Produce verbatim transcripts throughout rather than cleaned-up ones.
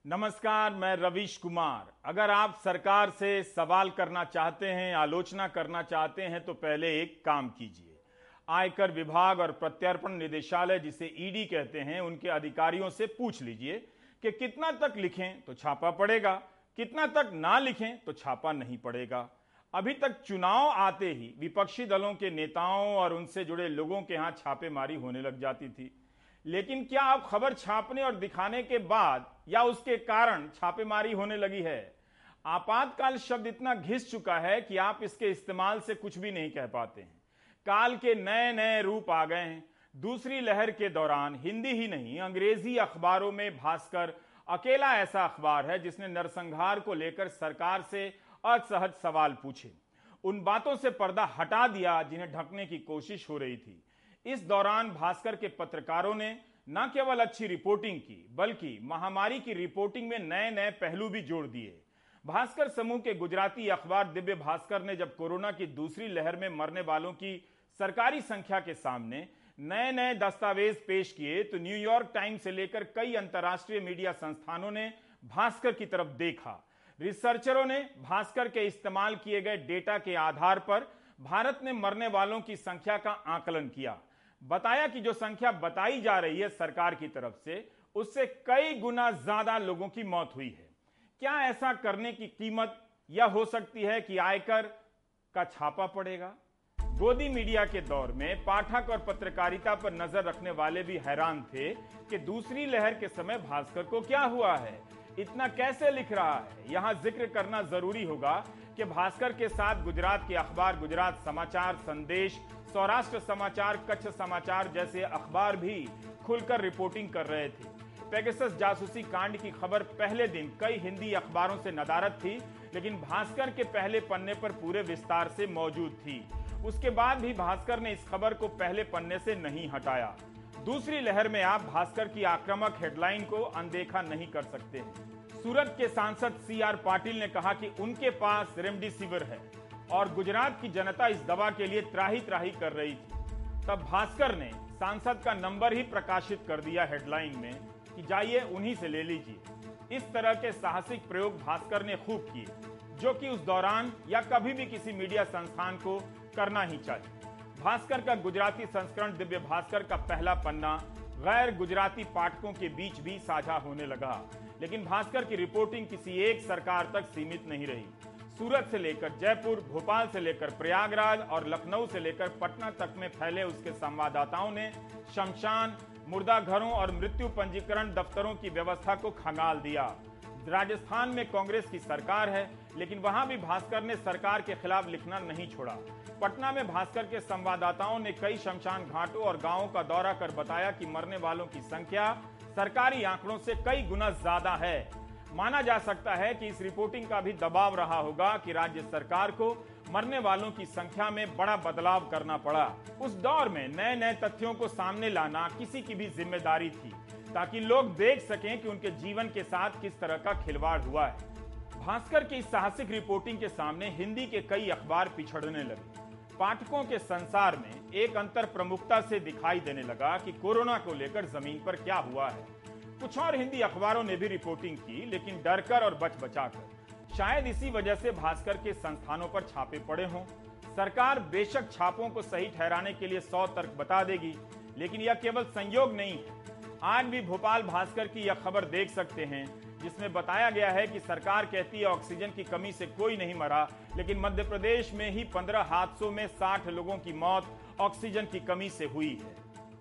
नमस्कार, मैं रवीश कुमार। अगर आप सरकार से सवाल करना चाहते हैं, आलोचना करना चाहते हैं तो पहले एक काम कीजिए। आयकर विभाग और प्रत्यर्पण निदेशालय, जिसे ईडी कहते हैं, उनके अधिकारियों से पूछ लीजिए कि कितना तक लिखें तो छापा पड़ेगा, कितना तक ना लिखें तो छापा नहीं पड़ेगा। अभी तक चुनाव आते ही विपक्षी दलों के नेताओं और उनसे जुड़े लोगों के यहां छापेमारी होने लग जाती थी। लेकिन क्या अब खबर छापने और दिखाने के बाद या उसके कारण छापेमारी होने लगी है? आपातकाल शब्द इतना घिस चुका है कि आप इसके इस्तेमाल से कुछ भी नहीं कह पाते हैं। काल के नए नए रूप आ गए हैं। दूसरी लहर के दौरान हिंदी ही नहीं, अंग्रेजी अखबारों में भास्कर अकेला ऐसा अखबार है जिसने नरसंहार को लेकर सरकार से असहज सवाल पूछे, उन बातों से पर्दा हटा दिया जिन्हें ढकने की कोशिश हो रही थी। इस दौरान भास्कर के पत्रकारों ने न केवल अच्छी रिपोर्टिंग की, बल्कि महामारी की रिपोर्टिंग में नए नए पहलू भी जोड़ दिए। भास्कर समूह के गुजराती अखबार दिव्य भास्कर ने जब कोरोना की दूसरी लहर में मरने वालों की सरकारी संख्या के सामने नए नए दस्तावेज पेश किए तो न्यूयॉर्क टाइम्स से लेकर कई अंतर्राष्ट्रीय मीडिया संस्थानों ने भास्कर की तरफ देखा। रिसर्चरों ने भास्कर के इस्तेमाल किए गए डेटा के आधार पर भारत में मरने वालों की संख्या का आकलन किया। बताया कि जो संख्या बताई जा रही है सरकार की तरफ से, उससे कई गुना ज्यादा लोगों की मौत हुई है। क्या ऐसा करने की कीमत यह हो सकती है कि आयकर का छापा पड़ेगा? गोदी मीडिया के दौर में पाठक और पत्रकारिता पर नजर रखने वाले भी हैरान थे कि दूसरी लहर के समय भास्कर को क्या हुआ है, इतना कैसे लिख रहा है। यहां जिक्र करना जरूरी होगा कि भास्कर के साथ गुजरात के अखबार गुजरात समाचार, संदेश, सौराष्ट्र समाचार, कच्छ समाचार जैसे अखबार भी खुलकर रिपोर्टिंग कर रहे थे। पेगासस जासूसी कांड की खबर पहले दिन कई हिंदी अखबारों से नदारद थी, लेकिन भास्कर के पहले पन्ने पर पूरे विस्तार से मौजूद थी। उसके बाद भी भास्कर ने इस खबर को पहले पन्ने से नहीं हटाया। दूसरी लहर में आप भास्कर की आक्रामक हेडलाइन को अनदेखा नहीं कर सकते। सूरत के सांसद सी आर पाटिल ने कहा कि उनके पास रेमडेसिविर है और गुजरात की जनता इस दवा के लिए त्राही त्राही कर रही थी। तब भास्कर ने सांसद का नंबर ही प्रकाशित कर दिया हेडलाइन में कि जाइए उन्हीं से ले लीजिए। इस तरह के साहसिक प्रयोग भास्कर ने खूब किए, जो कि उस दौरान या कभी भी किसी मीडिया संस्थान को करना ही चाहिए। भास्कर का गुजराती संस्करण दिव्य भास्कर का पहला पन्ना गैर गुजराती पाठकों के बीच भी साझा होने लगा। लेकिन भास्कर की रिपोर्टिंग किसी एक सरकार तक सीमित नहीं रही। सूरत से लेकर जयपुर, भोपाल से लेकर प्रयागराज और लखनऊ से लेकर पटना तक में फैले उसके संवाददाताओं ने शमशान, मुर्दाघरों और मृत्यु पंजीकरण दफ्तरों की व्यवस्था को खंगाल दिया। राजस्थान में कांग्रेस की सरकार है, लेकिन वहां भी भास्कर ने सरकार के खिलाफ लिखना नहीं छोड़ा। पटना में भास्कर के संवाददाताओं ने कई शमशान घाटों और गांवों का दौरा कर बताया कि मरने वालों की संख्या सरकारी आंकड़ों से कई गुना ज्यादा है। माना जा सकता है कि इस रिपोर्टिंग का भी दबाव रहा होगा कि राज्य सरकार को मरने वालों की संख्या में बड़ा बदलाव करना पड़ा। उस दौर में नए नए तथ्यों को सामने लाना किसी की भी जिम्मेदारी थी, ताकि लोग देख सकें कि उनके जीवन के साथ किस तरह का खिलवाड़ हुआ है। भास्कर की इस साहसिक रिपोर्टिंग के सामने हिंदी के कई अखबार पिछड़ने लगे। पाठकों के संसार में एक अंतर प्रमुखता से दिखाई देने लगा कि कोरोना को लेकर जमीन पर क्या हुआ है। कुछ और हिंदी अखबारों ने भी रिपोर्टिंग की, लेकिन डरकर और बच बचाकर। शायद इसी वजह से भास्कर के संस्थानों पर छापे पड़े हों। सरकार बेशक छापों को सही ठहराने के लिए सौ तर्क बता देगी, लेकिन यह केवल संयोग नहीं है। आज भी भोपाल भास्कर की यह खबर देख सकते हैं, जिसमें बताया गया है कि सरकार कहती है ऑक्सीजन की कमी से कोई नहीं मरा, लेकिन मध्य प्रदेश में ही पंद्रह हादसों में साठ लोगों की मौत ऑक्सीजन की कमी से हुई है।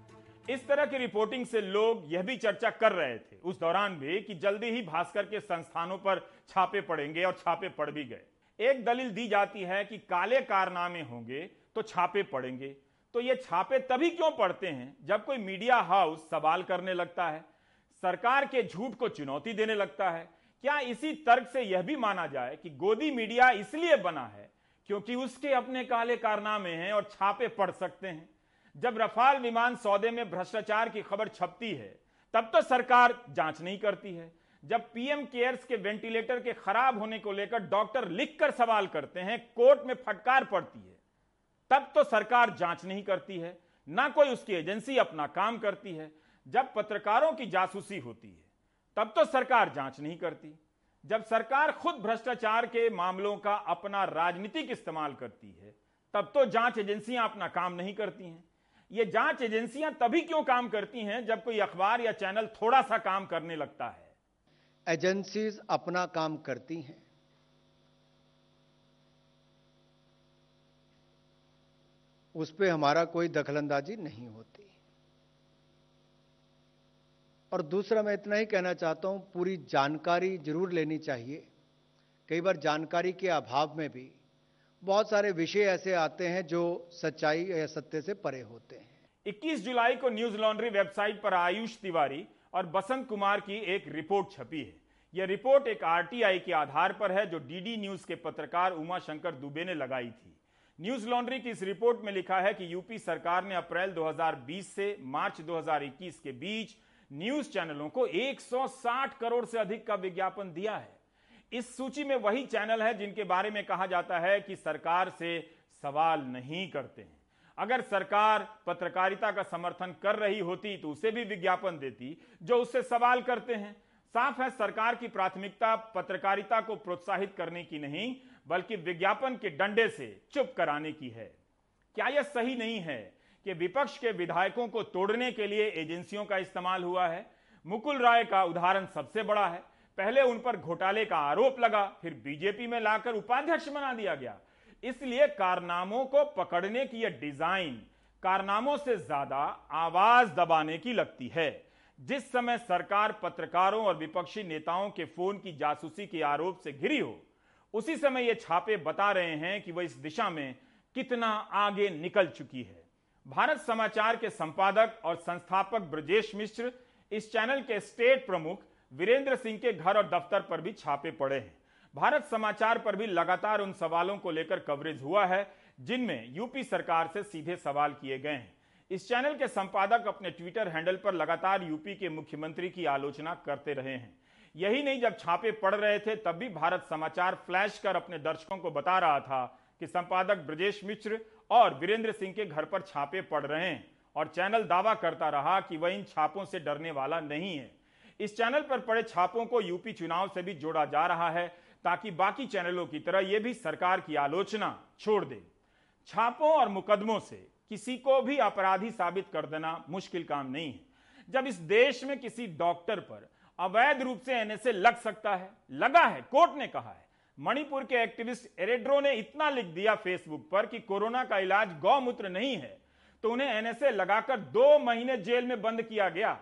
इस तरह की रिपोर्टिंग से लोग यह भी चर्चा कर रहे थे उस दौरान भी कि जल्दी ही भास्कर के संस्थानों पर छापे पड़ेंगे, और छापे पड़ भी गए। एक दलील दी जाती है कि काले कारनामे होंगे तो छापे पड़ेंगे। तो ये छापे तभी क्यों पड़ते हैं जब कोई मीडिया हाउस सवाल करने लगता है, सरकार के झूठ को चुनौती देने लगता है। क्या इसी तर्क से यह भी माना जाए कि गोदी मीडिया इसलिए बना है क्योंकि उसके अपने काले कारनामे हैं और छापे पड़ सकते हैं? जब रफाल विमान सौदे में भ्रष्टाचार की खबर छपती है, तब तो सरकार जांच नहीं करती है। जब पीएम केयर्स के वेंटिलेटर के खराब होने को लेकर डॉक्टर लिखकर सवाल करते हैं, कोर्ट में फटकार पड़ती है, तब तो सरकार जांच नहीं करती है, ना कोई उसकी एजेंसी अपना काम करती है। जब पत्रकारों की जासूसी होती है, तब तो सरकार जांच नहीं करती। जब सरकार खुद भ्रष्टाचार के मामलों का अपना राजनीतिक इस्तेमाल करती है तब तो जांच एजेंसियां अपना काम नहीं करती हैं। ये जांच एजेंसियां तभी क्यों काम करती हैं जब कोई अखबार या चैनल थोड़ा सा काम करने लगता है। एजेंसीज अपना काम करती हैं, उस पर हमारा कोई दखलंदाजी नहीं होती। और दूसरा मैं इतना ही कहना चाहता हूं, पूरी जानकारी जरूर लेनी चाहिए। कई बार जानकारी के अभाव में भी बहुत सारे विषय ऐसे आते हैं जो सच्चाई या सत्य से परे होते हैं। इक्कीस जुलाई को न्यूज लॉन्ड्री वेबसाइट पर आयुष तिवारी और बसंत कुमार की एक रिपोर्ट छपी है। यह रिपोर्ट एक आरटीआई के आधार पर है जो डीडी न्यूज के पत्रकार उमा शंकर दुबे ने लगाई थी। न्यूज लॉन्ड्री की इस रिपोर्ट में लिखा है कि यूपी सरकार ने अप्रैल दो हज़ार बीस से मार्च दो हज़ार इक्कीस के बीच न्यूज चैनलों को एक सौ साठ करोड़ से अधिक का विज्ञापन दिया है। इस सूची में वही चैनल है जिनके बारे में कहा जाता है कि सरकार से सवाल नहीं करते हैं। अगर सरकार पत्रकारिता का समर्थन कर रही होती तो उसे भी विज्ञापन देती जो उससे सवाल करते हैं। साफ है, सरकार की प्राथमिकता पत्रकारिता को प्रोत्साहित करने की नहीं बल्कि विज्ञापन के डंडे से चुप कराने की है। क्या यह सही नहीं है कि विपक्ष के विधायकों को तोड़ने के लिए एजेंसियों का इस्तेमाल हुआ है? मुकुल रॉय का उदाहरण सबसे बड़ा है। पहले उन पर घोटाले का आरोप लगा, फिर बीजेपी में लाकर उपाध्यक्ष बना दिया गया। इसलिए कारनामों को पकड़ने की यह डिजाइन कारनामों से ज्यादा आवाज दबाने की लगती है। जिस समय सरकार पत्रकारों और विपक्षी नेताओं के फोन की जासूसी के आरोप से घिरी हो, उसी समय ये छापे बता रहे हैं कि वह इस दिशा में कितना आगे निकल चुकी है। भारत समाचार के संपादक और संस्थापक ब्रजेश मिश्र, इस चैनल के स्टेट प्रमुख वीरेंद्र सिंह के घर और दफ्तर पर भी छापे पड़े हैं। भारत समाचार पर भी लगातार उन सवालों को लेकर कवरेज हुआ है जिनमें यूपी सरकार से सीधे सवाल किए गए हैं। इस चैनल के संपादक अपने ट्विटर हैंडल पर लगातार यूपी के मुख्यमंत्री की आलोचना करते रहे हैं। यही नहीं, जब छापे पड़ रहे थे तब भी भारत समाचार फ्लैश कर अपने दर्शकों को बता रहा था कि संपादक ब्रजेश मिश्र और वीरेंद्र सिंह के घर पर छापे पड़ रहे हैं, और चैनल दावा करता रहा कि वह इन छापों से डरने वाला नहीं है। इस चैनल पर पड़े छापों को यूपी चुनाव से भी जोड़ा जा रहा है ताकि बाकी चैनलों की तरह यह भी सरकार की आलोचना छोड़ दे। छापों और मुकदमों से किसी को भी अपराधी साबित कर देना मुश्किल काम नहीं है। जब इस देश में किसी डॉक्टर पर अवैध रूप से एनएसए लग सकता है, लगा है, कोर्ट ने कहा है। मणिपुर के एक्टिविस्ट एरेड्रो ने इतना लिख दिया फेसबुक पर कि कोरोना का इलाज गौमूत्र नहीं है, तो उन्हें एनएसए लगाकर दो महीने जेल में बंद किया गया।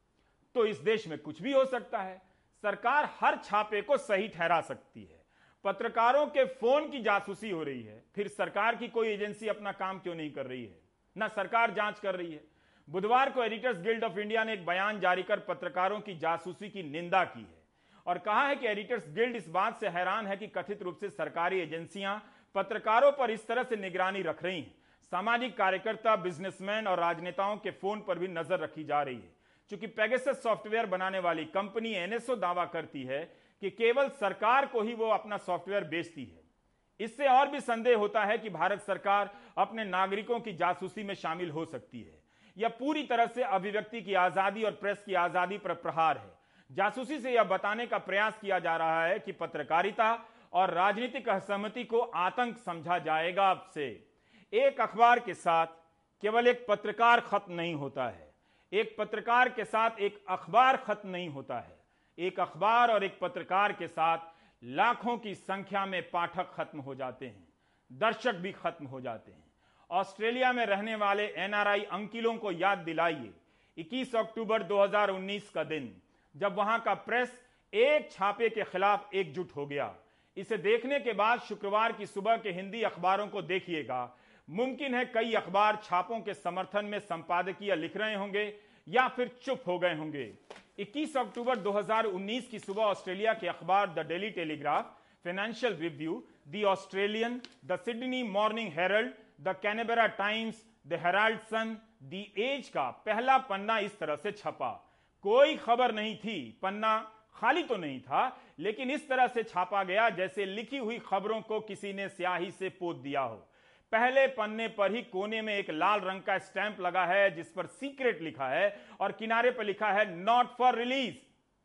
तो इस देश में कुछ भी हो सकता है। सरकार हर छापे को सही ठहरा सकती है। पत्रकारों के फोन की जासूसी हो रही है, फिर सरकार की कोई एजेंसी अपना काम क्यों नहीं कर रही है? ना सरकार जांच कर रही है। बुधवार को एडिटर्स गिल्ड ऑफ इंडिया ने एक बयान जारी कर पत्रकारों की जासूसी की निंदा की है और कहा है कि एडिटर्स गिल्ड इस बात से हैरान है कि कथित रूप से सरकारी एजेंसियां पत्रकारों पर इस तरह से निगरानी रख रही हैं। सामाजिक कार्यकर्ता, बिजनेसमैन और राजनेताओं के फोन पर भी नजर रखी जा रही है। चूंकि पेगासस सॉफ्टवेयर बनाने वाली कंपनी एनएसओ दावा करती है कि केवल सरकार को ही वो अपना सॉफ्टवेयर बेचती है। इससे और भी संदेह होता है कि भारत सरकार अपने नागरिकों की जासूसी में शामिल हो सकती है। यह पूरी तरह से अभिव्यक्ति की आजादी और प्रेस की आजादी पर प्रहार है। जासूसी से यह बताने का प्रयास किया जा रहा है कि पत्रकारिता और राजनीतिक असहमति को आतंक समझा जाएगा। अब से एक अखबार के साथ केवल एक पत्रकार खत्म नहीं होता है, एक पत्रकार के साथ एक अखबार खत्म नहीं होता है, एक अखबार और एक पत्रकार के साथ लाखों की संख्या में पाठक खत्म हो जाते हैं, दर्शक भी खत्म हो जाते हैं। ऑस्ट्रेलिया में रहने वाले एनआरआई अंकिलों को याद दिलाइए इक्कीस अक्टूबर दो हज़ार उन्नीस का दिन, जब वहां का प्रेस एक छापे के खिलाफ एकजुट हो गया। इसे देखने के बाद शुक्रवार की सुबह के हिंदी अखबारों को देखिएगा। मुमकिन है कई अखबार छापों के समर्थन में संपादकीय लिख रहे होंगे या फिर चुप हो गए होंगे। इक्कीस अक्टूबर दो हज़ार उन्नीस की सुबह ऑस्ट्रेलिया के अखबार the Daily Telegraph, financial review, the Australian, the Sydney Morning Herald, the Canberra Times, the Herald Sun, the Age का पहला पन्ना इस तरह से छपा। कोई खबर नहीं थी, पन्ना खाली तो नहीं था, लेकिन इस तरह से छापा गया जैसे लिखी हुई खबरों को किसी ने स्याही से पोत दिया हो। पहले पन्ने पर ही कोने में एक लाल रंग का स्टैंप लगा है जिस पर सीक्रेट लिखा है और किनारे पर लिखा है नॉट फॉर रिलीज।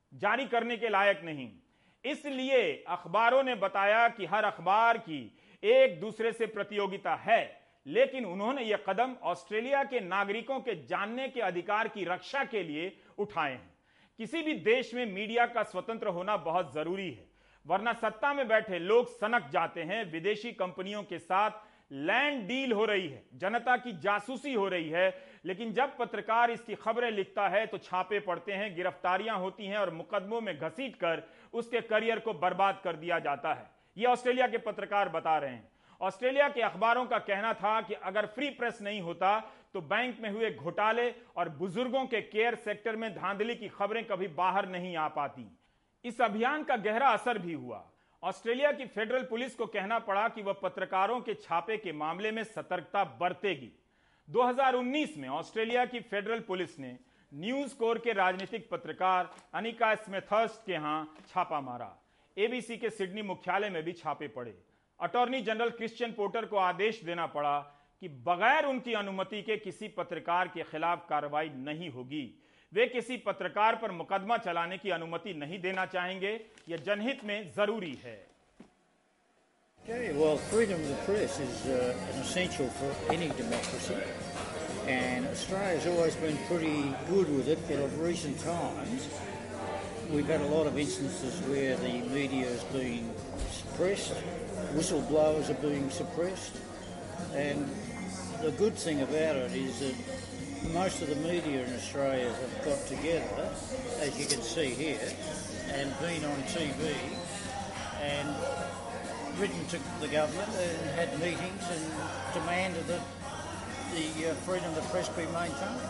जारी करने के लायक नहीं। इसलिए अखबारों ने बताया कि हर अखबार की एक दूसरे से प्रतियोगिता है, लेकिन उन्होंने यह कदम ऑस्ट्रेलिया के नागरिकों के जानने के अधिकार की रक्षा के लिए उठाए हैं। किसी भी देश में मीडिया का स्वतंत्र होना बहुत जरूरी है, वरना सत्ता में बैठे लोग सनक जाते हैं। विदेशी कंपनियों के साथ लैंड डील हो रही है, जनता की जासूसी हो रही है, लेकिन जब पत्रकार इसकी खबरें लिखता है तो छापे पड़ते हैं, गिरफ्तारियां होती हैं और मुकदमों में घसीटकर उसके करियर को बर्बाद कर दिया जाता है। ये ऑस्ट्रेलिया के पत्रकार बता रहे हैं। ऑस्ट्रेलिया के अखबारों का कहना था कि अगर फ्री प्रेस नहीं होता तो बैंक में हुए घोटाले और बुजुर्गों के केयर सेक्टर में धांधली की खबरें कभी बाहर नहीं आ पाती। इस अभियान का गहरा असर भी हुआ। ऑस्ट्रेलिया की फेडरल पुलिस को कहना पड़ा कि वह पत्रकारों के छापे के मामले में सतर्कता बरतेगी। दो हज़ार उन्नीस में ऑस्ट्रेलिया की फेडरल पुलिस ने न्यूज कोर के राजनीतिक पत्रकार अनिका स्मिथर्स्ट के यहां छापा मारा। एबीसी के सिडनी मुख्यालय में भी छापे पड़े। अटॉर्नी जनरल क्रिश्चियन पोर्टर को आदेश देना पड़ा कि बगैर उनकी अनुमति के किसी पत्रकार के खिलाफ कार्रवाई नहीं होगी। वे किसी पत्रकार पर मुकदमा चलाने की अनुमति नहीं देना चाहेंगे। यह जनहित में जरूरी है। Okay, well, freedom of the press is uh, an essential for any democracy, and Australia's always been pretty good with it, but of recent times we've had a lot of instances where the media has been suppressed, whistleblowers are being suppressed, and the good thing about it is that most of the media in Australia have got together, as you can see here, and been on T V and written to the government and had meetings and demanded that the uh, freedom of the press be maintained,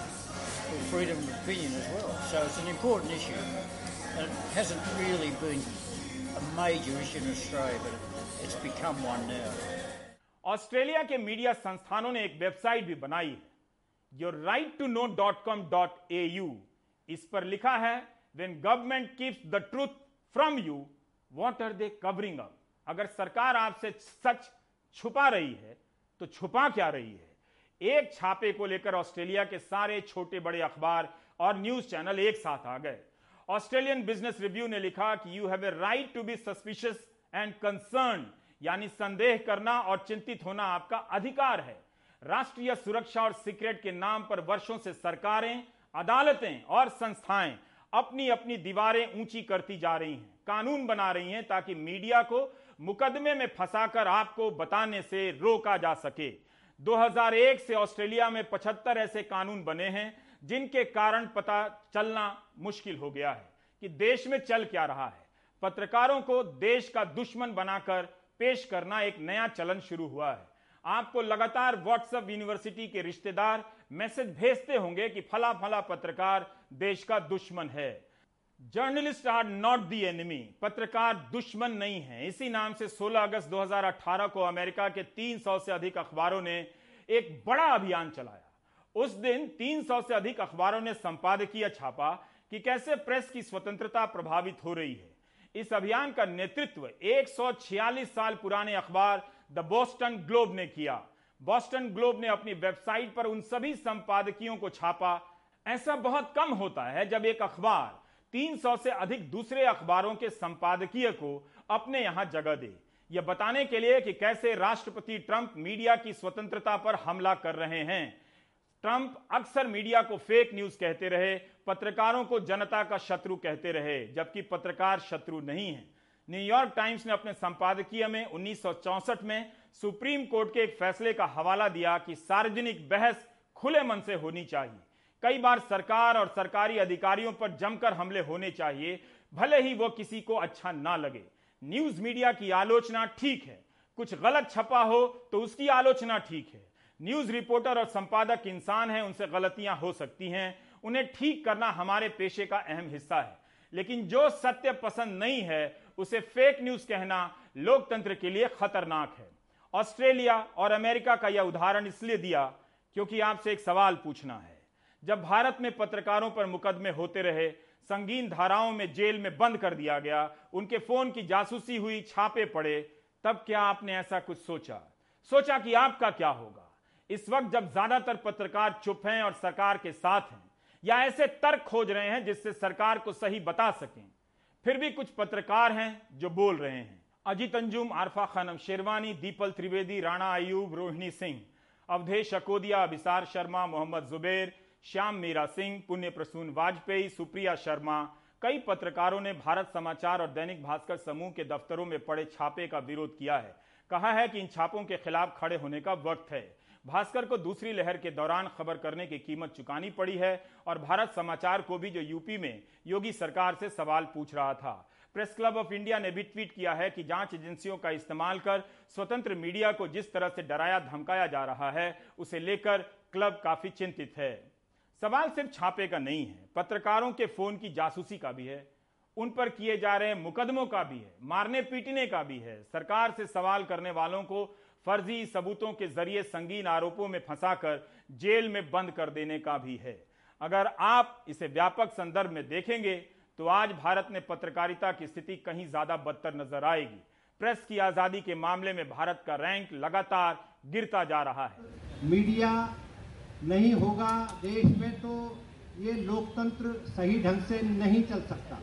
or freedom of opinion as well. So it's an important issue, and it hasn't really been a major issue in Australia, but it's become one now. Australia के media संस्थानों ने एक website भी बनाई है, your right to know dot com dot A U. इस पर लिखा है, when government keeps the truth from you, what are they covering up? अगर सरकार आपसे सच छुपा रही है तो छुपा क्या रही है? एक छापे को लेकर ऑस्ट्रेलिया के सारे छोटे बड़े अखबार और न्यूज चैनल एक साथ आ गए। ऑस्ट्रेलियन बिजनेस रिव्यू ने लिखा कि you have a right to be suspicious and concern, यानी संदेह करना और चिंतित होना आपका अधिकार है। राष्ट्रीय सुरक्षा और सीक्रेट के नाम पर वर्षों से सरकारें, अदालतें और संस्थाएं अपनी अपनी दीवारें ऊंची करती जा रही हैं, कानून बना रही हैं ताकि मीडिया को मुकदमे में फंसाकर आपको बताने से रोका जा सके। दो हज़ार एक से ऑस्ट्रेलिया में पचहत्तर ऐसे कानून बने हैं जिनके कारण पता चलना मुश्किल हो गया है कि देश में चल क्या रहा है। पत्रकारों को देश का दुश्मन बनाकर पेश करना एक नया चलन शुरू हुआ है। आपको लगातार व्हाट्सएप यूनिवर्सिटी के रिश्तेदार मैसेज भेजते होंगे कि फला फला पत्रकार देश का दुश्मन है। Journalist are not the enemy, पत्रकार दुश्मन नहीं है। इसी नाम से सोलह अगस्त दो हज़ार अठारह को अमेरिका के तीन सौ से अधिक अखबारों ने एक बड़ा अभियान चलाया। उस दिन तीन सौ से अधिक अखबारों ने संपादकीय छापा कि कैसे प्रेस की स्वतंत्रता प्रभावित हो रही है। इस अभियान का नेतृत्व एक सौ छियालीस साल पुराने अखबार द बोस्टन ग्लोब ने किया। बोस्टन ग्लोब ने अपनी वेबसाइट पर उन सभी संपादकीयों को छापा। ऐसा बहुत कम होता है जब एक अखबार तीन सौ से अधिक दूसरे अखबारों के संपादकीय को अपने यहां जगह दे, यह बताने के लिए कि कैसे राष्ट्रपति ट्रंप मीडिया की स्वतंत्रता पर हमला कर रहे हैं। ट्रंप अक्सर मीडिया को फेक न्यूज कहते रहे, पत्रकारों को जनता का शत्रु कहते रहे, जबकि पत्रकार शत्रु नहीं है। न्यूयॉर्क टाइम्स ने अपने संपादकीय में उन्नीस सौ चौसठ में सुप्रीम कोर्ट के एक फैसले का हवाला दिया कि सार्वजनिक बहस खुले मन से होनी चाहिए। कई बार सरकार और सरकारी अधिकारियों पर जमकर हमले होने चाहिए, भले ही वो किसी को अच्छा ना लगे। न्यूज मीडिया की आलोचना ठीक है, कुछ गलत छपा हो तो उसकी आलोचना ठीक है। न्यूज रिपोर्टर और संपादक इंसान हैं, उनसे गलतियां हो सकती हैं, उन्हें ठीक करना हमारे पेशे का अहम हिस्सा है। लेकिन जो सत्य पसंद नहीं है उसे फेक न्यूज कहना लोकतंत्र के लिए खतरनाक है। ऑस्ट्रेलिया और अमेरिका का यह उदाहरण इसलिए दिया क्योंकि आपसे एक सवाल पूछना है। जब भारत में पत्रकारों पर मुकदमे होते रहे, संगीन धाराओं में जेल में बंद कर दिया गया, उनके फोन की जासूसी हुई, छापे पड़े, तब क्या आपने ऐसा कुछ सोचा सोचा कि आपका क्या होगा? इस वक्त जब ज्यादातर पत्रकार चुप हैं और सरकार के साथ हैं, या ऐसे तर्क खोज रहे हैं जिससे सरकार को सही बता सकें। फिर भी कुछ पत्रकार हैं जो बोल रहे हैं। अजीत अंजुम, आरफा खानम शेरवानी, दीपल त्रिवेदी, राणा अयूब, रोहिणी सिंह, अवधेश अकोदिया, अभिसार शर्मा, मोहम्मद जुबैर, श्याम मीरा सिंह, पुण्य प्रसून वाजपेयी, सुप्रिया शर्मा, कई पत्रकारों ने भारत समाचार और दैनिक भास्कर समूह के दफ्तरों में पड़े छापे का विरोध किया है। कहा है कि इन छापों के खिलाफ खड़े होने का वक्त है। भास्कर को दूसरी लहर के दौरान खबर करने की कीमत चुकानी पड़ी है और भारत समाचार को भी, जो यूपी में योगी सरकार से सवाल पूछ रहा था। प्रेस क्लब ऑफ इंडिया ने भी ट्वीट किया है कि जांच एजेंसियों का इस्तेमाल कर स्वतंत्र मीडिया को जिस तरह से डराया धमकाया जा रहा है, उसे लेकर क्लब काफी चिंतित है। सवाल सिर्फ छापे का नहीं है, पत्रकारों के फोन की जासूसी का भी है, उन पर किए जा रहे मुकदमों का भी है, मारने पीटने का भी है, सरकार से सवाल करने वालों को फर्जी सबूतों के जरिए संगीन आरोपों में फंसाकर जेल में बंद कर देने का भी है। अगर आप इसे व्यापक संदर्भ में देखेंगे तो आज भारत में पत्रकारिता की स्थिति कहीं ज्यादा बदतर नजर आएगी। प्रेस की आजादी के मामले में भारत का रैंक लगातार गिरता जा रहा है। मीडिया नहीं होगा देश में तो ये लोकतंत्र सही ढंग से नहीं चल सकता।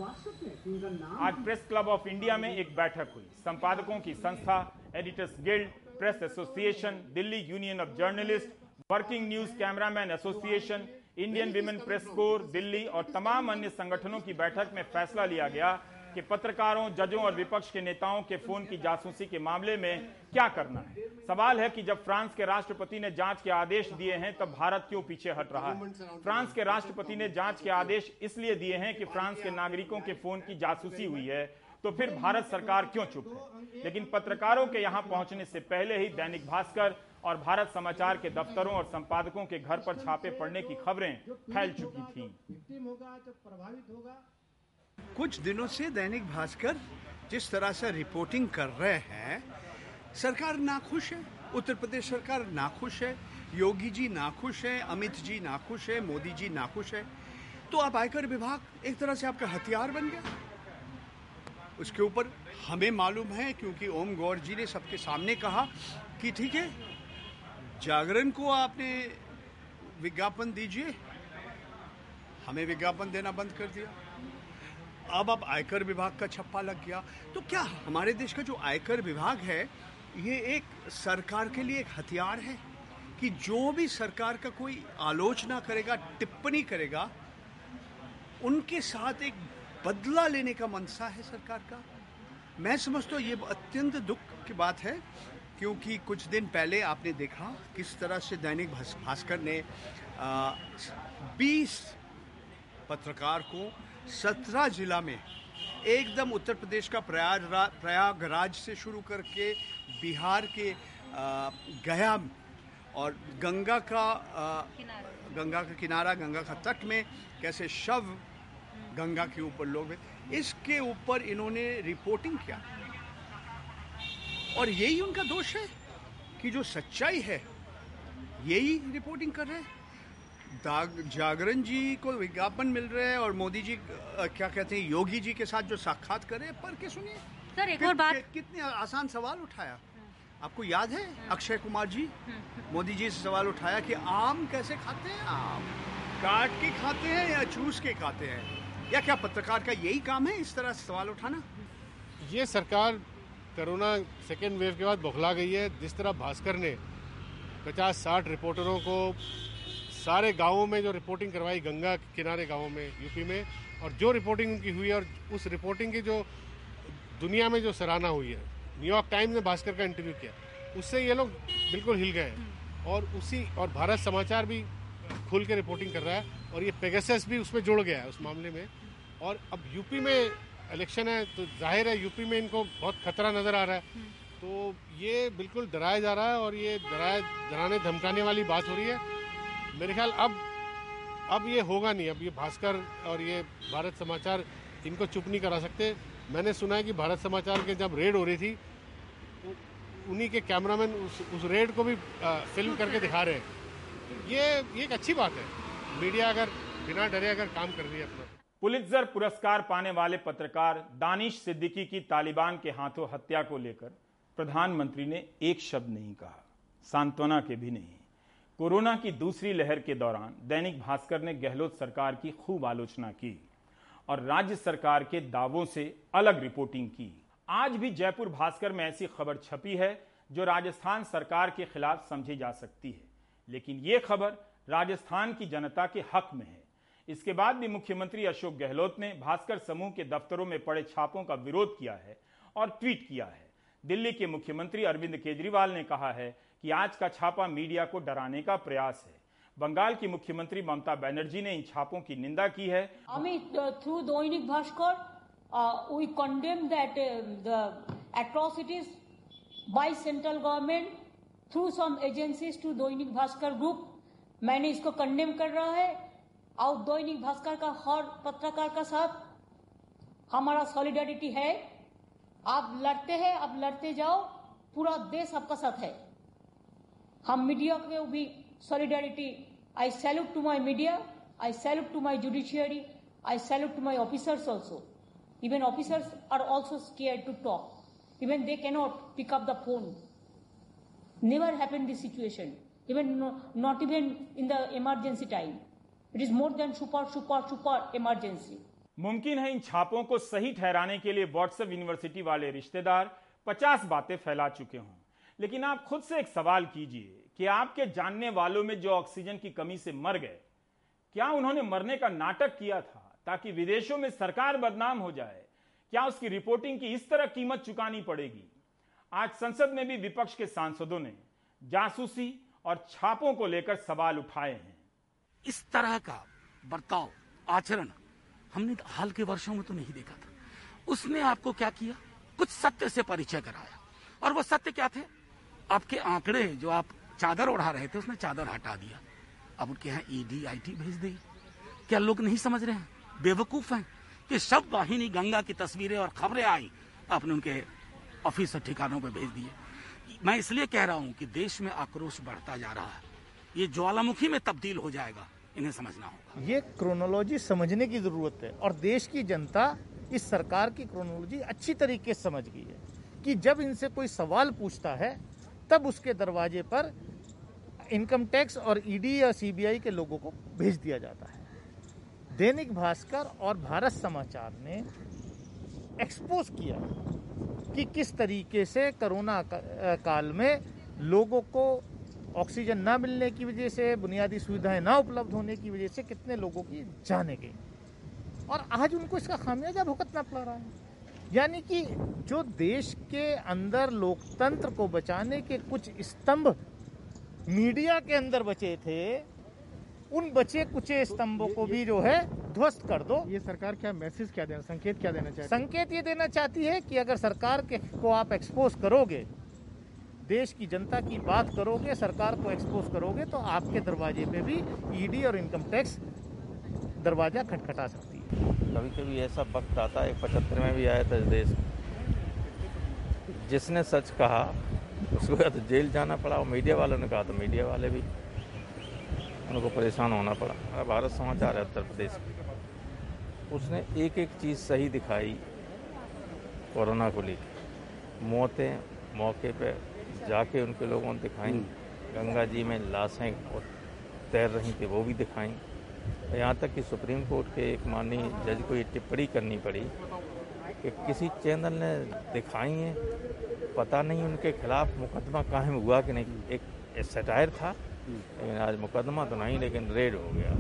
आज प्रेस क्लब ऑफ इंडिया में एक बैठक हुई। संपादकों की संस्था, editors guild, press association, Delhi union of journalist, working news cameraman association, Indian women press corps Delhi और तमाम अन्य संगठनों की बैठक में फैसला लिया गया कि पत्रकारों, जजों और विपक्ष के नेताओं के फोन की जासूसी के मामले में क्या करना है। सवाल है कि जब फ्रांस के राष्ट्रपति ने जांच के आदेश दिए हैं तब भारत क्यों पीछे हट रहा है। फ्रांस के राष्ट्रपति ने जांच के आदेश इसलिए दिए हैं कि फ्रांस के नागरिकों के फोन की जासूसी हुई है, तो फिर भारत सरकार क्यों चुप है। लेकिन पत्रकारों के यहां पहुंचने से पहले ही दैनिक भास्कर और भारत समाचार के दफ्तरों और संपादकों के घर पर छापे पड़ने की खबरें फैल चुकी थीं। कुछ दिनों से दैनिक भास्कर जिस तरह से रिपोर्टिंग कर रहे हैं, सरकार नाखुश है, उत्तर प्रदेश सरकार नाखुश है, योगी जी नाखुश है, अमित जी नाखुश है, मोदी जी नाखुश है। तो अब आयकर विभाग एक तरह से आपका हथियार बन गया। उसके ऊपर हमें मालूम है, क्योंकि ओम गौर जी ने सबके सामने कहा कि ठीक है, जागरण को आपने विज्ञापन दीजिए, हमें विज्ञापन देना बंद कर दिया। अब अब आयकर विभाग का छप्पा लग गया। तो क्या हमारे देश का जो आयकर विभाग है, ये एक सरकार के लिए एक हथियार है कि जो भी सरकार का कोई आलोचना करेगा, टिप्पणी करेगा, उनके साथ एक बदला लेने का मनसा है सरकार का। मैं समझता हूँ ये अत्यंत दुख की बात है, क्योंकि कुछ दिन पहले आपने देखा किस तरह से दैनिक भास्कर ने बीस पत्रकार को सत्रह जिला में एकदम उत्तर प्रदेश का प्रयागराज प्रयागराज से शुरू करके बिहार के आ, गया और गंगा का आ, गंगा का किनारा, गंगा का तट में कैसे शव गंगा के ऊपर लोग, इसके ऊपर इन्होंने रिपोर्टिंग किया। और यही उनका दोष है कि जो सच्चाई है यही रिपोर्टिंग कर रहे हैं। जागरण जी को विज्ञापन मिल रहे हैं और मोदी जी क्या कहते हैं, योगी जी के साथ जो साक्षात कर रहे हैं, पढ़ के सुनिए सर। एक और बात, कितने आसान सवाल उठाया। आपको याद है अक्षय कुमार जी मोदी जी से सवाल उठाया कि आम कैसे खाते हैं, आम काट के खाते हैं या चूस के खाते हैं, या क्या पत्रकार का यही काम है इस तरह से सवाल उठाना। ये सरकार कोरोना सेकेंड वेव के बाद बौखला गई है। जिस तरह भास्कर ने पचास साठ रिपोर्टरों को सारे गांवों में जो रिपोर्टिंग करवाई, गंगा किनारे गांवों में यूपी में, और जो रिपोर्टिंग उनकी हुई है और उस रिपोर्टिंग की जो दुनिया में जो सराहना हुई है, न्यूयॉर्क टाइम्स ने भास्कर का इंटरव्यू किया, उससे ये लोग बिल्कुल हिल गए हैं। और उसी और भारत समाचार भी खुल के रिपोर्टिंग कर रहा है और ये पेगासस भी उसमें जुड़ गया है उस मामले में। और अब यूपी में इलेक्शन है तो जाहिर है यूपी में इनको बहुत खतरा नज़र आ रहा है। तो ये बिल्कुल डराया जा रहा है और ये डराए डराने धमकाने वाली बात हो रही है। मेरे ख्याल अब अब ये होगा नहीं। अब ये भास्कर और ये भारत समाचार इनको चुप नहीं करा सकते। मैंने सुना है कि भारत समाचार के जब रेड हो रही थी तो उन्हीं के कैमरामैन उस, उस रेड को भी आ, फिल्म करके दिखा रहे हैं। तो ये ये एक अच्छी बात है, मीडिया अगर बिना डरे अगर काम कर रही है अपना। पुलित्जर पुरस्कार पाने वाले पत्रकार दानिश सिद्दीकी की तालिबान के हाथों हत्या को लेकर प्रधानमंत्री ने एक शब्द नहीं कहा, सांत्वना के भी नहीं। कोरोना की दूसरी लहर के दौरान दैनिक भास्कर ने गहलोत सरकार की खूब आलोचना की और राज्य सरकार के दावों से अलग रिपोर्टिंग की। आज भी जयपुर भास्कर में ऐसी खबर छपी है जो राजस्थान सरकार के खिलाफ समझी जा सकती है, लेकिन यह खबर राजस्थान की जनता के हक में है। इसके बाद भी मुख्यमंत्री अशोक गहलोत ने भास्कर समूह के दफ्तरों में पड़े छापों का विरोध किया है और ट्वीट किया है। दिल्ली के मुख्यमंत्री अरविंद केजरीवाल ने कहा है कि आज का छापा मीडिया को डराने का प्रयास है। बंगाल की मुख्यमंत्री ममता बनर्जी ने इन छापों की निंदा की है। Amit, uh, through Dainik Bhaskar, uh, we condemn that uh, the atrocities by central government through some agencies to Dainik Bhaskar group. मैंने इसको कंडेम कर रहा है और दैनिक भास्कर का हर पत्रकार का साथ हमारा सॉलिडारिटी है। आप लड़ते हैं, आप लड़ते जाओ, पूरा देश आपका साथ है। हम मीडिया के भी solidarity. I salute to my media, I salute to my judiciary, I salute to my officers also. Even officers are also scared to talk. Even they cannot pick up the phone. Never happened this situation. Even no, not even in the emergency time. It is more than super, super, super emergency. मुमकिन है इन छापों को सही ठहराने के लिए WhatsApp university वाले रिश्तेदार पचास बातें फैला चुके हों, लेकिन आप खुद से एक सवाल कीजिए कि आपके जानने वालों में जो ऑक्सीजन की कमी से मर गए, क्या उन्होंने मरने का नाटक किया था ताकि विदेशों में सरकार बदनाम हो जाए? क्या उसकी रिपोर्टिंग की इस तरह कीमत चुकानी पड़ेगी? आज संसद में भी विपक्ष के सांसदों ने जासूसी और छापों को लेकर सवाल उठाए हैं। इस तरह का बर्ताव, आचरण हमने हाल के वर्षों में तो नहीं देखा था। उसने आपको क्या किया? कुछ सत्य से परिचय कराया, और वो सत्य क्या थे? आपके आंकड़े जो आप चादर उड़ा रहे थे, उसने चादर हटा दिया। अब उनके यहाँ ईडी आईटी भेज दी। क्या लोग नहीं समझ रहे हैं? बेवकूफ हैं कि शव वाहिनी गंगा की तस्वीरें और खबरें आई, आपने उनके ऑफिस और ठिकानों पे भेज दिए। मैं इसलिए कह रहा हूं कि देश में आक्रोश बढ़ता जा रहा है, ये ज्वालामुखी में तब्दील हो जाएगा, इन्हें समझना होगा। ये क्रोनोलॉजी समझने की जरूरत है, और देश की जनता इस सरकार की क्रोनोलॉजी अच्छी तरीके से समझ गई है कि जब इनसे कोई सवाल पूछता है तब उसके दरवाजे पर इनकम टैक्स और ईडी या सीबीआई के लोगों को भेज दिया जाता है। दैनिक भास्कर और भारत समाचार ने एक्सपोज किया कि किस तरीके से कोरोना काल में लोगों को ऑक्सीजन ना मिलने की वजह से, बुनियादी सुविधाएं ना उपलब्ध होने की वजह से कितने लोगों की जानें गई, और आज उनको इसका खामियाजा भुगतना पड़ रहा है। यानी कि जो देश के अंदर लोकतंत्र को बचाने के कुछ स्तंभ मीडिया के अंदर बचे थे, उन बचे कुचे स्तंभों को भी जो है ध्वस्त कर दो। ये सरकार क्या मैसेज क्या देना, संकेत क्या देना चाहती है? संकेत ये देना चाहती है कि अगर सरकार के को आप एक्सपोज करोगे, देश की जनता की बात करोगे, सरकार को एक्सपोज करोगे, तो आपके दरवाजे पे भी ईडी और इनकम टैक्स दरवाजा खटखटा सकती है। कभी कभी ऐसा वक्त आता है, पचहत्तर में भी आया था इस देश में, जिसने सच कहा उसको या तो जेल जाना पड़ा, और मीडिया वालों ने कहा तो मीडिया वाले भी उनको परेशान होना पड़ा। भारत समाचार है उत्तर प्रदेश में, उसने एक एक चीज़ सही दिखाई कोरोना को लेकर। मौतें मौके पे जाके उनके लोगों ने दिखाई, गंगा जी में लाशें तैर रही थी वो भी दिखाई। यहाँ तक कि सुप्रीम कोर्ट के एक माननीय जज को ये टिप्पणी करनी पड़ी कि किसी चैनल ने दिखाई है, पता नहीं उनके खिलाफ मुकदमा कायम हुआ कि नहीं। एक सटायर था, लेकिन आज मुकदमा तो नहीं, लेकिन रेड हो गया।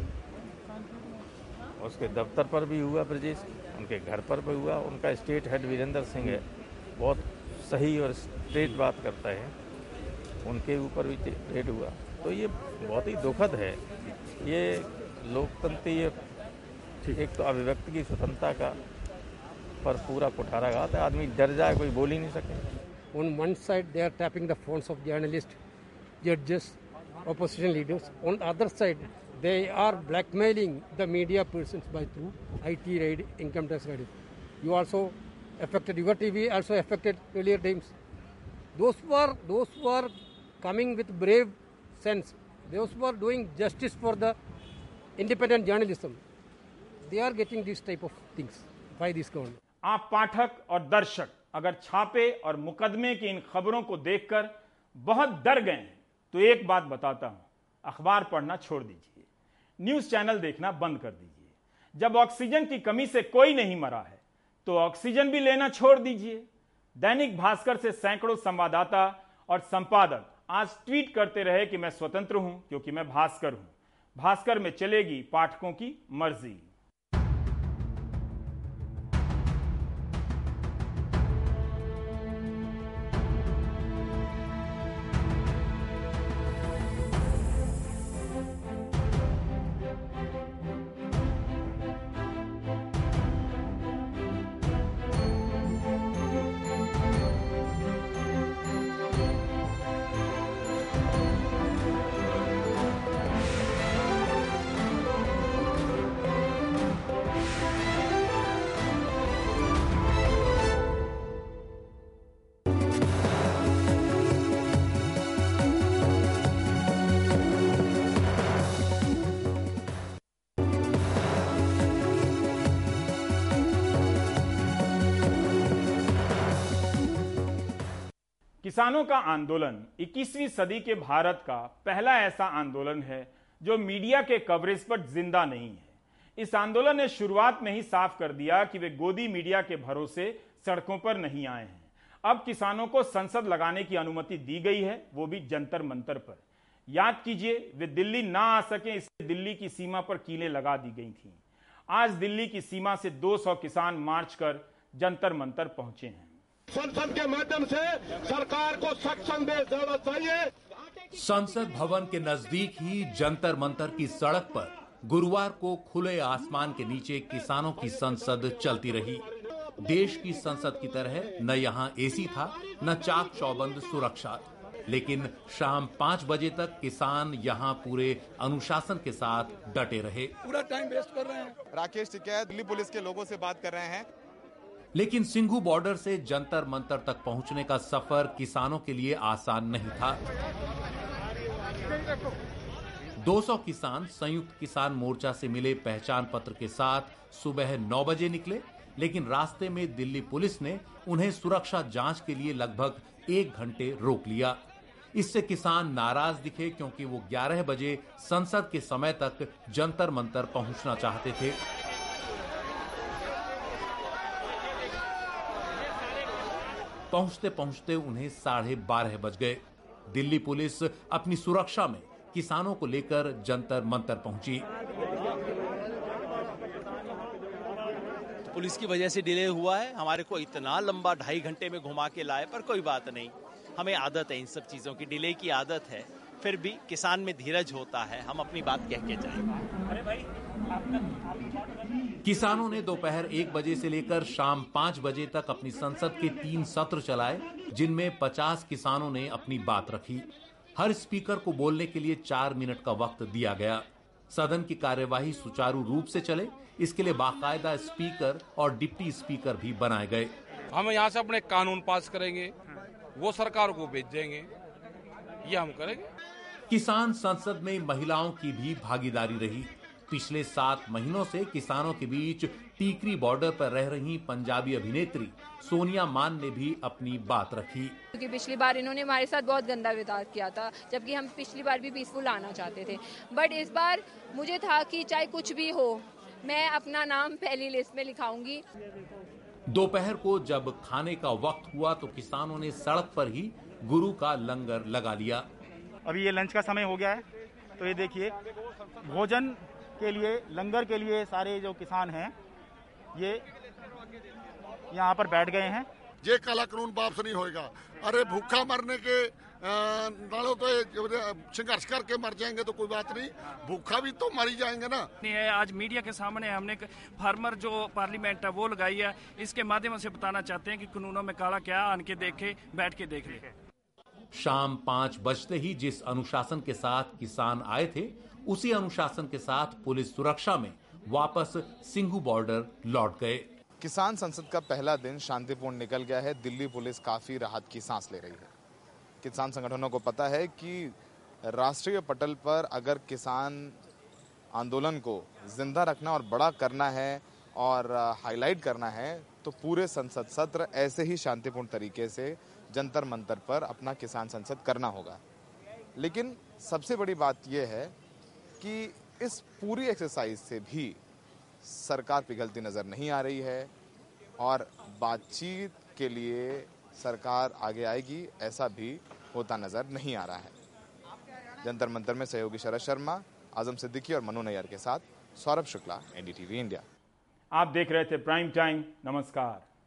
उसके दफ्तर पर भी हुआ ब्रजेश, उनके घर पर भी हुआ। उनका स्टेट हेड वीरेंद्र सिंह है, बहुत सही और स्ट्रेट बात करता है, उनके ऊपर भी रेड हुआ। तो ये बहुत ही दुखद है। ये लोकतंत्र, ये एक तो अभिव्यक्ति की स्वतंत्रता का पर पूरा कुठाराघात है। आदमी डर जाए, कोई बोल ही नहीं सके। On one side, they are tapping the phones of journalists, judges, opposition leaders. On the other side, they are blackmailing the media persons by through I T raid, income tax raid. You also affected, your T V also affected earlier times. Those who are, those who are coming with brave sense, those who are doing justice for the independent journalism, they are getting this type of things by this government. आप पाठक और दर्शक अगर छापे और मुकदमे की इन खबरों को देखकर बहुत डर गए हैं, तो एक बात बताता हूं, अखबार पढ़ना छोड़ दीजिए, न्यूज चैनल देखना बंद कर दीजिए। जब ऑक्सीजन की कमी से कोई नहीं मरा है तो ऑक्सीजन भी लेना छोड़ दीजिए। दैनिक भास्कर से सैकड़ों संवाददाता और संपादक आज ट्वीट करते रहे कि मैं स्वतंत्र हूं क्योंकि मैं भास्कर हूं, भास्कर में चलेगी पाठकों की मर्जी। किसानों का आंदोलन इक्कीसवीं सदी के भारत का पहला ऐसा आंदोलन है जो मीडिया के कवरेज पर जिंदा नहीं है। इस आंदोलन ने शुरुआत में ही साफ कर दिया कि वे गोदी मीडिया के भरोसे सड़कों पर नहीं आए हैं। अब किसानों को संसद लगाने की अनुमति दी गई है, वो भी जंतर मंतर पर। याद कीजिए, वे दिल्ली ना आ सके इसलिए दिल्ली की सीमा पर कीलें लगा दी गई थीं। आज दिल्ली की सीमा से दो सौ किसान मार्च कर जंतर मंतर पहुंचे हैं। संसद के माध्यम से सरकार को सख्त संदेश देना चाहिए। संसद भवन के नजदीक ही जंतर मंतर की सड़क पर गुरुवार को खुले आसमान के नीचे किसानों की संसद चलती रही। देश की संसद की तरह न यहाँ एसी था, न चाक चौबंद सुरक्षा, लेकिन शाम पाँच बजे तक किसान यहाँ पूरे अनुशासन के साथ डटे रहे। पूरा टाइम वेस्ट कर रहे हैं। राकेश टिकैत दिल्ली पुलिस के लोगों से बात कर रहे हैं। लेकिन सिंघू बॉर्डर से जंतर मंतर तक पहुंचने का सफर किसानों के लिए आसान नहीं था। दो सौ किसान संयुक्त किसान मोर्चा से मिले पहचान पत्र के साथ सुबह नौ बजे निकले, लेकिन रास्ते में दिल्ली पुलिस ने उन्हें सुरक्षा जांच के लिए लगभग एक घंटे रोक लिया। इससे किसान नाराज दिखे क्योंकि वो ग्यारह बजे संसद के समय तक जंतर मंतर पहुंचना चाहते थे। पहुंचते पहुंचते उन्हें साढ़े बारह बज गए। दिल्ली पुलिस अपनी सुरक्षा में किसानों को लेकर जंतर मंतर पहुंची। तो पुलिस की वजह से डिले हुआ है। हमारे को इतना लंबा ढाई घंटे में घुमा के लाए, पर कोई बात नहीं, हमें आदत है इन सब चीजों की, डिले की आदत है। फिर भी किसान में धीरज होता है, हम अपनी बात कह के जाएंगे। अरे भाई, किसानों ने दोपहर एक बजे से लेकर शाम पाँच बजे तक अपनी संसद के तीन सत्र चलाए, जिनमें पचास किसानों ने अपनी बात रखी। हर स्पीकर को बोलने के लिए चार मिनट का वक्त दिया गया। सदन की कार्यवाही सुचारू रूप से चले, इसके लिए बाकायदा स्पीकर और डिप्टी स्पीकर भी बनाए गए। हम यहाँ से अपने कानून पास करेंगे, वो सरकार को भेजेंगे, ये हम करेंगे। किसान संसद में महिलाओं की भी भागीदारी रही। पिछले सात महीनों से किसानों के बीच टीकरी बॉर्डर पर रह रही पंजाबी अभिनेत्री सोनिया मान ने भी अपनी बात रखी। क्योंकि पिछली बार इन्होंने हमारे साथ बहुत गंदा व्यवहार किया था, जबकि हम पिछली बार भी पीसफुल आना चाहते थे। बट इस बार मुझे था कि चाहे कुछ भी हो, मैं अपना नाम पहली लिस्ट में लिखाऊंगी। दोपहर को जब खाने का वक्त हुआ तो किसानों ने सड़क पर ही गुरु का लंगर लगा लिया। अभी ये लंच का समय हो गया है, तो ये देखिए भोजन के लिए, लंगर के लिए सारे जो किसान हैं ये यहाँ पर बैठ गए हैं। ये काला कानून वापस नहीं होएगा। अरे भूखा मरने के नालों तो संघर्ष करके मर जाएंगे तो कोई बात नहीं, भूखा भी तो मर ही जाएंगे ना। नहीं है, आज मीडिया के सामने हमने फार्मर जो पार्लियामेंट है वो लगाई है, इसके माध्यम से बताना चाहते हैं कि कानूनों में काला क्या आन के देखे, बैठ के देख ले। शाम पाँच बजते ही जिस अनुशासन के साथ किसान आए थे, उसी अनुशासन के साथ पुलिस सुरक्षा में वापस सिंघू बॉर्डर लौट गए। किसान संसद का पहला दिन शांतिपूर्ण निकल गया है। दिल्ली पुलिस काफी राहत की सांस ले रही है। किसान संगठनों को पता है कि राष्ट्रीय पटल पर अगर किसान आंदोलन को जिंदा रखना और बड़ा करना है और हाईलाइट करना है, तो पूरे संसद सत्र ऐसे ही शांतिपूर्ण तरीके से जंतर मंतर पर अपना किसान संसद करना होगा। लेकिन सबसे बड़ी बात यह है कि इस पूरी एक्सरसाइज से भी सरकार पिघलती नज़र नहीं आ रही है और बातचीत के लिए सरकार आगे आएगी ऐसा भी होता नज़र नहीं आ रहा है। जंतर मंतर में सहयोगी शरद शर्मा, आजम सिद्दीकी और मनु नैयर के साथ सौरभ शुक्ला, एनडीटीवी इंडिया। आप देख रहे थे प्राइम टाइम। नमस्कार।